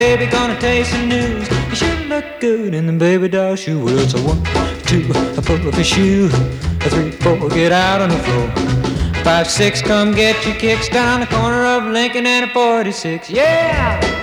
Baby, gonna taste the news. You sure look good in the baby doll shoe. Well, it's a 1, 2, pull up your shoe. A 3, 4, get out on the floor. 5, 6, come get your kicks down the corner of Lincoln and a 46. Yeah!